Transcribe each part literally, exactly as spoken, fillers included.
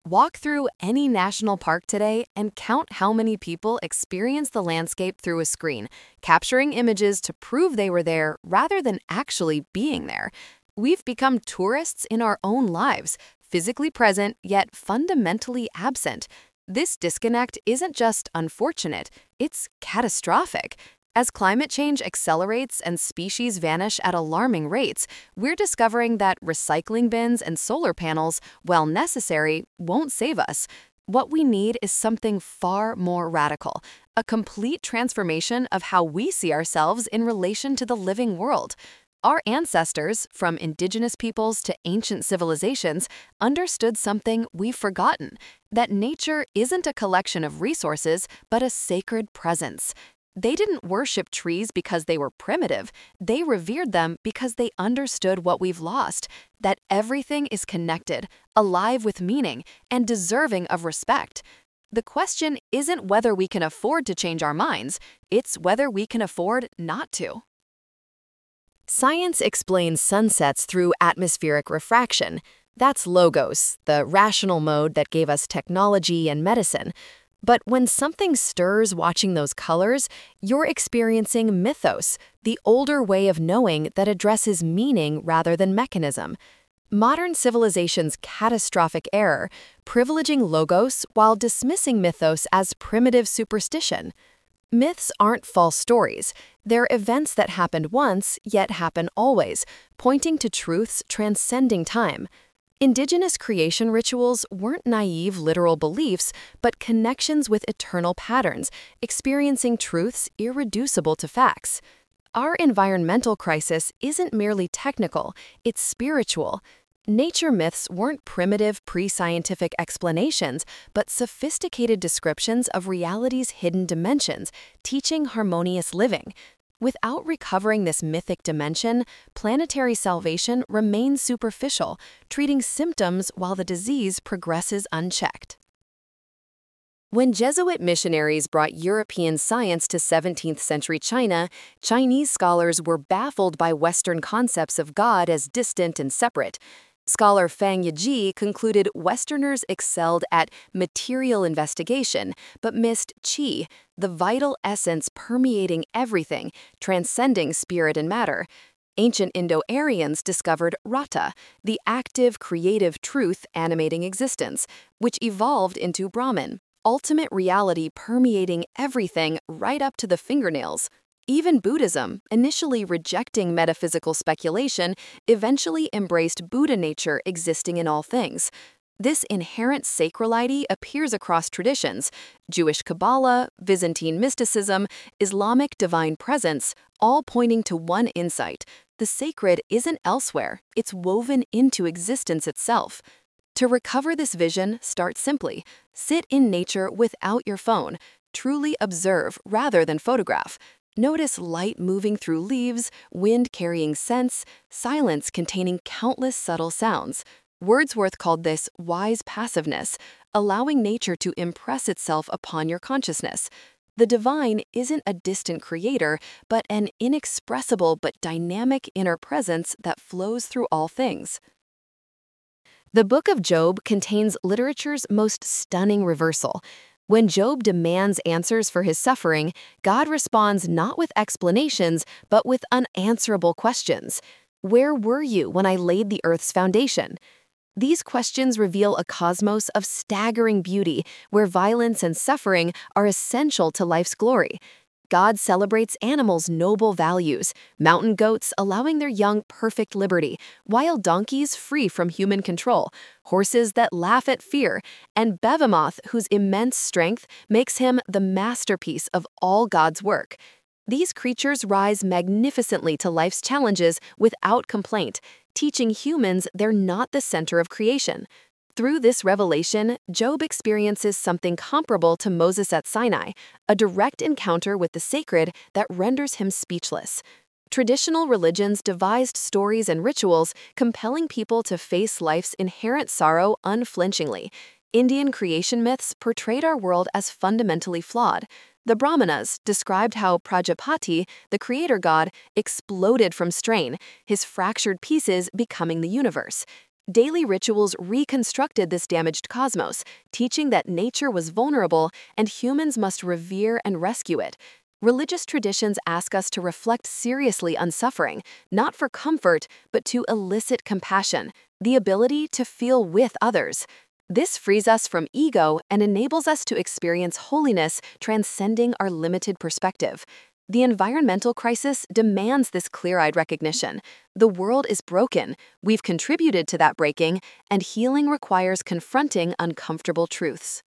Walk through any national park today and count how many people experience the landscape through a screen, capturing images to prove they were there rather than actually being there. We've become tourists in our own lives, physically present yet fundamentally absent. This disconnect isn't just unfortunate, it's catastrophic. As climate change accelerates and species vanish at alarming rates, we're discovering that recycling bins and solar panels, while necessary, won't save us. What we need is something far more radical, a complete transformation of how we see ourselves in relation to the living world. Our ancestors, from indigenous peoples to ancient civilizations, understood something we've forgotten, that nature isn't a collection of resources, but a sacred presence. They didn't worship trees because they were primitive. They revered them because they understood what we've lost, that everything is connected, alive with meaning, and deserving of respect. The question isn't whether we can afford to change our minds, it's whether we can afford not to. Science explains sunsets through atmospheric refraction. That's logos, the rational mode that gave us technology and medicine. But when something stirs watching those colors, you're experiencing mythos, the older way of knowing that addresses meaning rather than mechanism. Modern civilization's catastrophic error, privileging logos while dismissing mythos as primitive superstition. Myths aren't false stories. They're events that happened once, yet happen always, pointing to truths transcending time. Indigenous creation rituals weren't naive literal beliefs, but connections with eternal patterns, experiencing truths irreducible to facts. Our environmental crisis isn't merely technical, it's spiritual. Nature myths weren't primitive pre-scientific explanations, but sophisticated descriptions of reality's hidden dimensions, teaching harmonious living. Without recovering this mythic dimension, planetary salvation remains superficial, treating symptoms while the disease progresses unchecked. When Jesuit missionaries brought European science to seventeenth century China, Chinese scholars were baffled by Western concepts of God as distant and separate. Scholar Fang Yiji concluded Westerners excelled at material investigation, but missed qi, the vital essence permeating everything, transcending spirit and matter. Ancient Indo-Aryans discovered rata, the active, creative truth animating existence, which evolved into Brahman, ultimate reality permeating everything right up to the fingernails. Even Buddhism, initially rejecting metaphysical speculation, eventually embraced Buddha nature existing in all things. This inherent sacrality appears across traditions: Jewish Kabbalah, Byzantine mysticism, Islamic divine presence, all pointing to one insight: the sacred isn't elsewhere, it's woven into existence itself. To recover this vision, start simply. Sit in nature without your phone. Truly observe rather than photograph. Notice light moving through leaves, wind carrying scents, silence containing countless subtle sounds. Wordsworth called this wise passiveness, allowing nature to impress itself upon your consciousness. The divine isn't a distant creator, but an inexpressible but dynamic inner presence that flows through all things. The Book of Job contains literature's most stunning reversal. When Job demands answers for his suffering, God responds not with explanations, but with unanswerable questions. Where were you when I laid the earth's foundation? These questions reveal a cosmos of staggering beauty, where violence and suffering are essential to life's glory. God celebrates animals' noble values, mountain goats allowing their young perfect liberty, wild donkeys free from human control, horses that laugh at fear, and Behemoth whose immense strength makes him the masterpiece of all God's work. These creatures rise magnificently to life's challenges without complaint, teaching humans they're not the center of creation. Through this revelation, Job experiences something comparable to Moses at Sinai, a direct encounter with the sacred that renders him speechless. Traditional religions devised stories and rituals compelling people to face life's inherent sorrow unflinchingly. Indian creation myths portrayed our world as fundamentally flawed. The Brahmanas described how Prajapati, the creator god, exploded from strain, his fractured pieces becoming the universe. Daily rituals reconstructed this damaged cosmos, teaching that nature was vulnerable and humans must revere and rescue it. Religious traditions ask us to reflect seriously on suffering, not for comfort, but to elicit compassion, the ability to feel with others. This frees us from ego and enables us to experience holiness transcending our limited perspective. The environmental crisis demands this clear-eyed recognition. The world is broken, we've contributed to that breaking, and healing requires confronting uncomfortable truths.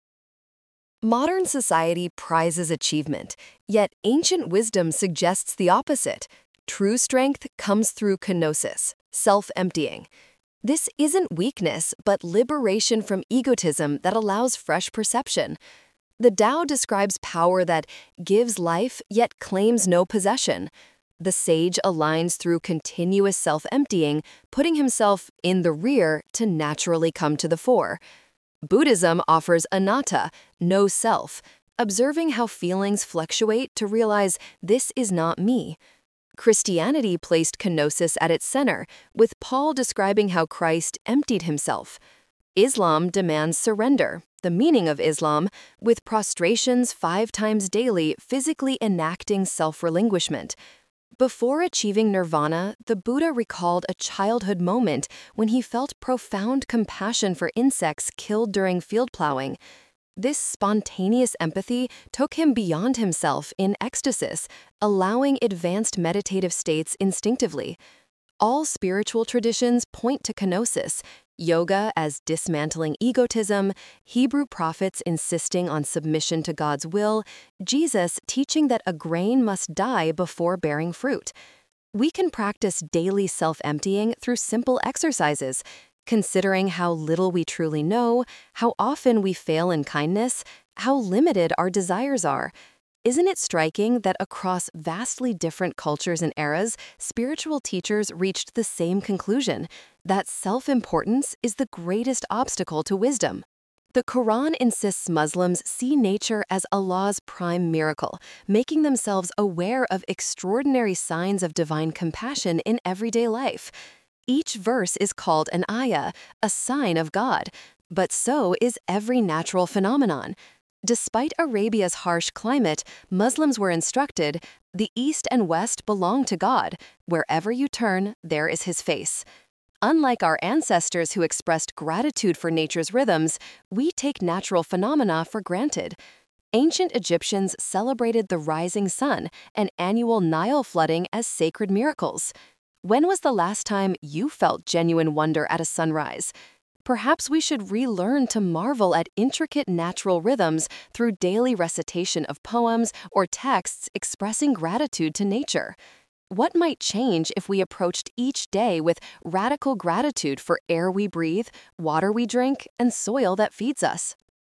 Modern society prizes achievement, yet ancient wisdom suggests the opposite. True strength comes through kenosis, self-emptying. This isn't weakness, but liberation from egotism that allows fresh perception. The Tao describes power that gives life yet claims no possession. The sage aligns through continuous self-emptying, putting himself in the rear to naturally come to the fore. Buddhism offers anatta, no self, observing how feelings fluctuate to realize this is not me. Christianity placed kenosis at its center, with Paul describing how Christ emptied himself. Islam demands surrender, the meaning of Islam, with prostrations five times daily physically enacting self-relinquishment. Before achieving nirvana, the Buddha recalled a childhood moment when he felt profound compassion for insects killed during field plowing. This spontaneous empathy took him beyond himself in ecstasis, allowing advanced meditative states instinctively. All spiritual traditions point to kenosis, yoga as dismantling egotism, Hebrew prophets insisting on submission to God's will, Jesus teaching that a grain must die before bearing fruit. We can practice daily self-emptying through simple exercises, considering how little we truly know, how often we fail in kindness, how limited our desires are. Isn't it striking that across vastly different cultures and eras, spiritual teachers reached the same conclusion, that self-importance is the greatest obstacle to wisdom? The Quran insists Muslims see nature as Allah's prime miracle, making themselves aware of extraordinary signs of divine compassion in everyday life. Each verse is called an ayah, a sign of God, but so is every natural phenomenon. Despite Arabia's harsh climate, Muslims were instructed, the East and West belong to God. Wherever you turn, there is His face. Unlike our ancestors who expressed gratitude for nature's rhythms, we take natural phenomena for granted. Ancient Egyptians celebrated the rising sun and annual Nile flooding as sacred miracles. When was the last time you felt genuine wonder at a sunrise? Perhaps we should relearn to marvel at intricate natural rhythms through daily recitation of poems or texts expressing gratitude to nature. What might change if we approached each day with radical gratitude for air we breathe, water we drink, and soil that feeds us?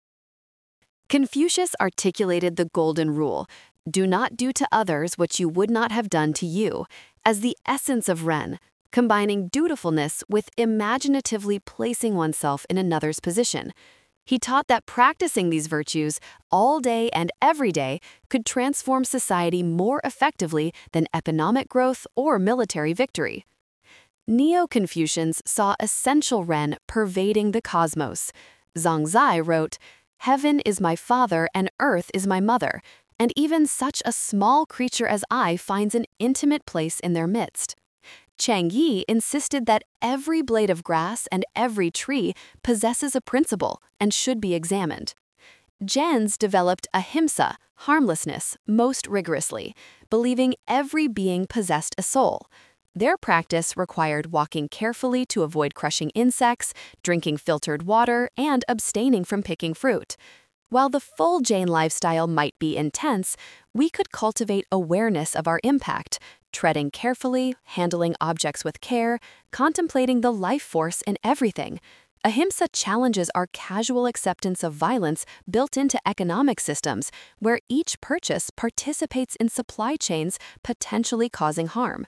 Confucius articulated the golden rule, do not do to others what you would not have done to you, as the essence of Ren, combining dutifulness with imaginatively placing oneself in another's position. He taught that practicing these virtues all day and every day could transform society more effectively than economic growth or military victory. Neo-Confucians saw essential Ren pervading the cosmos. Zhangzai wrote, "Heaven is my father and earth is my mother, and even such a small creature as I finds an intimate place in their midst." Chang Yi insisted that every blade of grass and every tree possesses a principle and should be examined. Jains developed ahimsa, harmlessness, most rigorously, believing every being possessed a soul. Their practice required walking carefully to avoid crushing insects, drinking filtered water, and abstaining from picking fruit. While the full Jain lifestyle might be intense, we could cultivate awareness of our impact, treading carefully, handling objects with care, contemplating the life force in everything. Ahimsa challenges our casual acceptance of violence built into economic systems, where each purchase participates in supply chains potentially causing harm.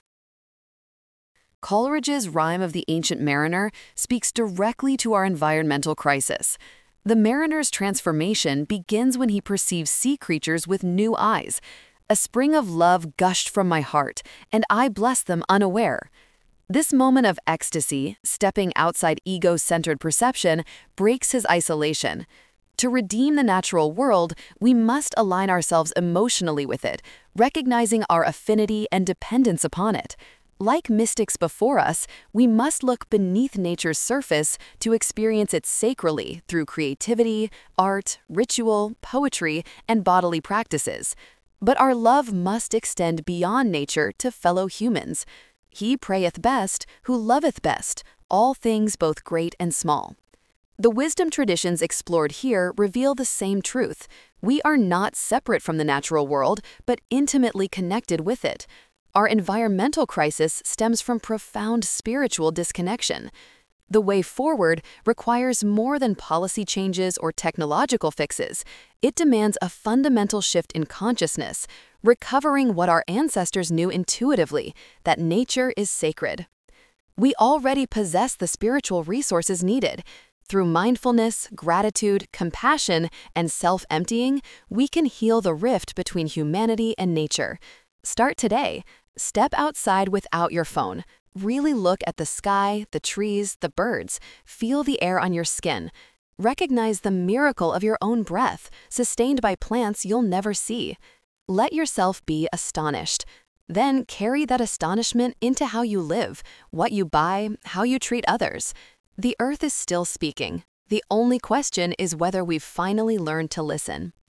Coleridge's Rime of the Ancient Mariner speaks directly to our environmental crisis. The mariner's transformation begins when he perceives sea creatures with new eyes. A spring of love gushed from my heart, and I blessed them unaware. This moment of ecstasy, stepping outside ego-centered perception, breaks his isolation. To redeem the natural world, we must align ourselves emotionally with it, recognizing our affinity and dependence upon it. Like mystics before us, we must look beneath nature's surface to experience it sacrally through creativity, art, ritual, poetry, and bodily practices. But our love must extend beyond nature to fellow humans. He prayeth best who loveth best, all things both great and small. The wisdom traditions explored here reveal the same truth. We are not separate from the natural world, but intimately connected with it. Our environmental crisis stems from profound spiritual disconnection. The way forward requires more than policy changes or technological fixes. It demands a fundamental shift in consciousness, recovering what our ancestors knew intuitively, that nature is sacred. We already possess the spiritual resources needed. Through mindfulness, gratitude, compassion, and self-emptying, we can heal the rift between humanity and nature. Start today. Step outside without your phone. Really look at the sky, the trees, the birds. Feel the air on your skin. Recognize the miracle of your own breath, sustained by plants you'll never see. Let yourself be astonished. Then carry that astonishment into how you live, what you buy, how you treat others. The earth is still speaking. The only question is whether we've finally learned to listen.